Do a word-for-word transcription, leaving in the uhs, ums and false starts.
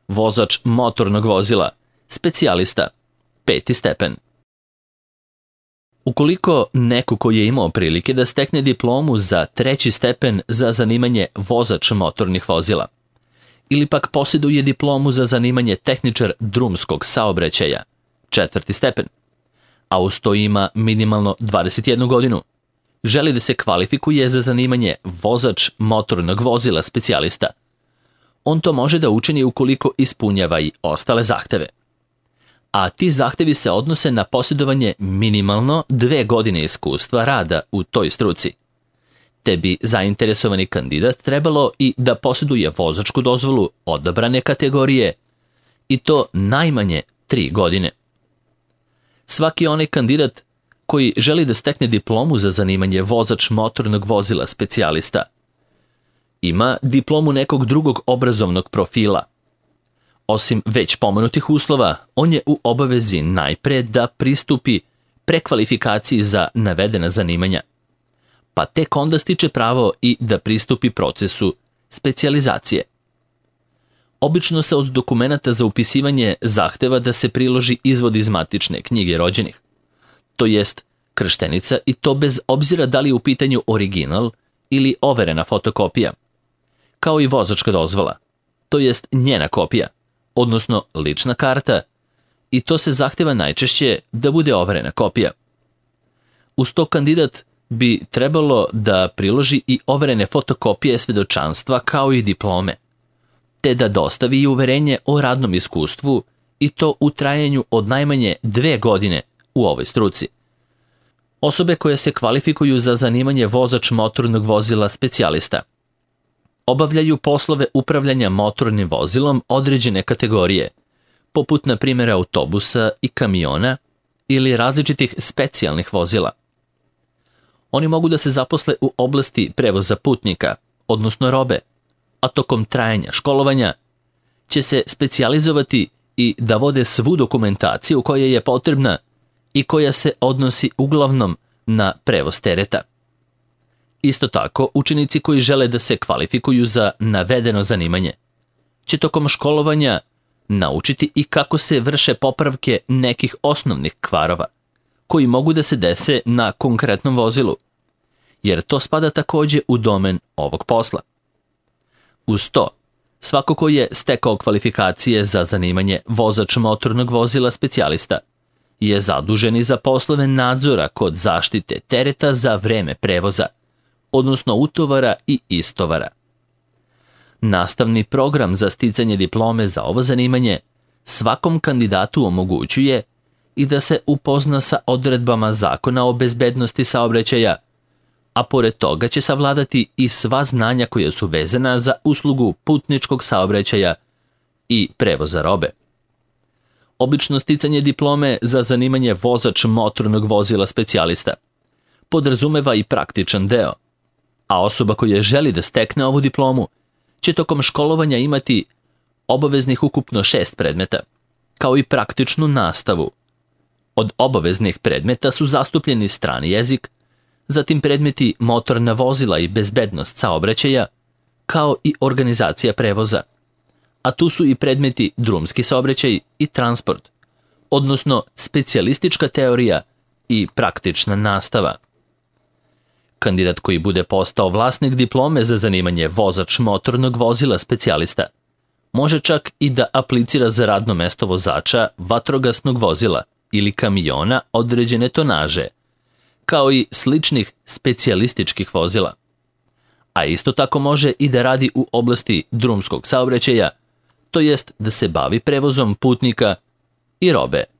vozač motornog vozila, specijalista, peti stepen. Ukoliko neko ko je imao prilike da stekne diplomu za treći stepen za zanimanje vozač motornih vozila, ili pak posjeduje diplomu za zanimanje tehničar drumskog saobraćaja, četvrti stepen, a uz to ima minimalno dvadeset jednu godinu, želi da se kvalifikuje za zanimanje vozač motornog vozila specijalista, on to može da učini ukoliko ispunjava i ostale zahteve. A ti zahtevi se odnose na posjedovanje minimalno dve godine iskustva rada u toj struci. Te bi zainteresovani kandidat trebalo i da posjeduje vozačku dozvolu odabrane kategorije, i to najmanje tri godine. Svaki onaj kandidat koji želi da stekne diplomu za zanimanje vozač motornog vozila specijalista ima diplomu nekog drugog obrazovnog profila. Osim već pomenutih uslova, on je u obavezi najpre da pristupi prekvalifikaciji za navedena zanimanja, pa tek onda stiče pravo i da pristupi procesu specijalizacije. Obično se od dokumenata za upisivanje zahteva da se priloži izvod iz matične knjige rođenih, to jest krštenica, i to bez obzira da li je u pitanju original ili overena fotokopija, kao i vozačka dozvola, to jest njena kopija, odnosno lična karta, i to se zahteva najčešće da bude overena kopija. Uz to kandidat bi trebalo da priloži i overene fotokopije svedočanstva kao i diplome, te da dostavi i uverenje o radnom iskustvu, i to u trajanju od najmanje dve godine u ovoj struci. Osobe koje se kvalifikuju za zanimanje vozač motornog vozila specijalista obavljaju poslove upravljanja motornim vozilom određene kategorije, poput na primjer autobusa i kamiona ili različitih specijalnih vozila. Oni mogu da se zaposle u oblasti prevoza putnika, odnosno robe, a tokom trajanja školovanja će se specijalizovati i da vode svu dokumentaciju koja je potrebna i koja se odnosi uglavnom na prevoz tereta. Isto tako, učenici koji žele da se kvalifikuju za navedeno zanimanje će tokom školovanja naučiti i kako se vrše popravke nekih osnovnih kvarova, koji mogu da se dese na konkretnom vozilu, jer to spada takođe u domen ovog posla. Uz to, svako ko je stekao kvalifikacije za zanimanje vozač motornog vozila specijalista je zadužen i za poslove nadzora kod zaštite tereta za vreme prevoza, odnosno utovara i istovara. Nastavni program za sticanje diplome za ovo zanimanje svakom kandidatu omogućuje i da se upozna sa odredbama Zakona o bezbednosti saobraćaja, a pored toga će savladati i sva znanja koja su vezana za uslugu putničkog saobraćaja i prevoza robe. Obično sticanje diplome za zanimanje vozač motornog vozila specijalista podrazumeva i praktičan deo, a osoba koja želi da stekne ovu diplomu će tokom školovanja imati obaveznih ukupno šest predmeta, kao i praktičnu nastavu. Od obaveznih predmeta su zastupljeni strani jezik, zatim predmeti motorna vozila i bezbednost saobraćaja, kao i organizacija prevoza, a tu su i predmeti drumski saobraćaj i transport, odnosno specijalistička teorija i praktična nastava. Kandidat koji bude postao vlasnik diplome za zanimanje vozač motornog vozila specijalista može čak i da aplicira za radno mesto vozača vatrogasnog vozila ili kamiona određene tonaže, kao i sličnih specijalističkih vozila. A isto tako može i da radi u oblasti drumskog saobraćaja, to jest da se bavi prevozom putnika i robe.